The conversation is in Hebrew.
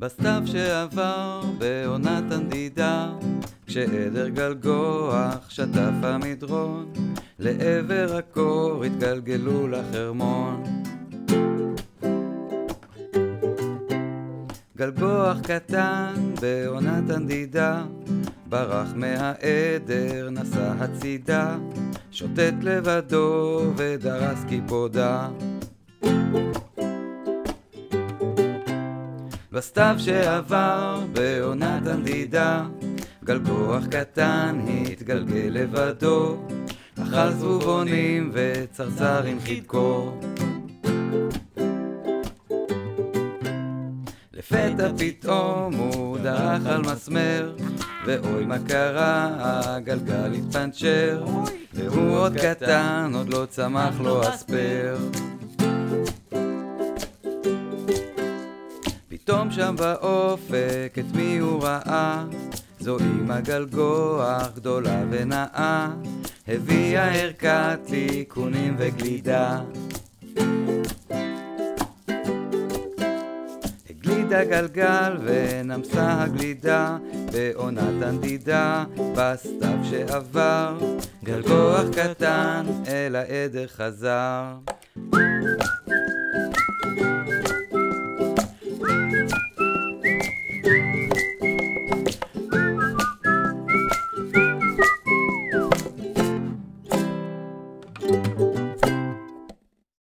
בסתיו שעבר בעונת הנדידה, כשעדר גלגוח שטף המדרון, לעבר הקור התגלגלו לחרמון. גלגוח קטן בעונת הנדידה, ברח מהעדר נסע הצידה, שוטט לבדו ודרס קיפודה. בסתיו שעבר בעונת הנדידה, גלגוח קטן התגלגל לבדו, אכל זבובונים וצרצר עם חידקו. לפתע פתאום הוא דרך על מסמר, ואוי מה קרה, הגלגל התפנצ'ר, והוא עוד קטן, עוד לא צמח לו אספר. פתאום שם באופק את מי הוא ראה, זו אמא גלגוח גדולה ונאה, הביאה ערכת תיקונים וגלידה. הגלידה גלגל ונמסה הגלידה, בעונת הנדידה בסתיו שעבר, גלגוח קטן אל העדר חזר.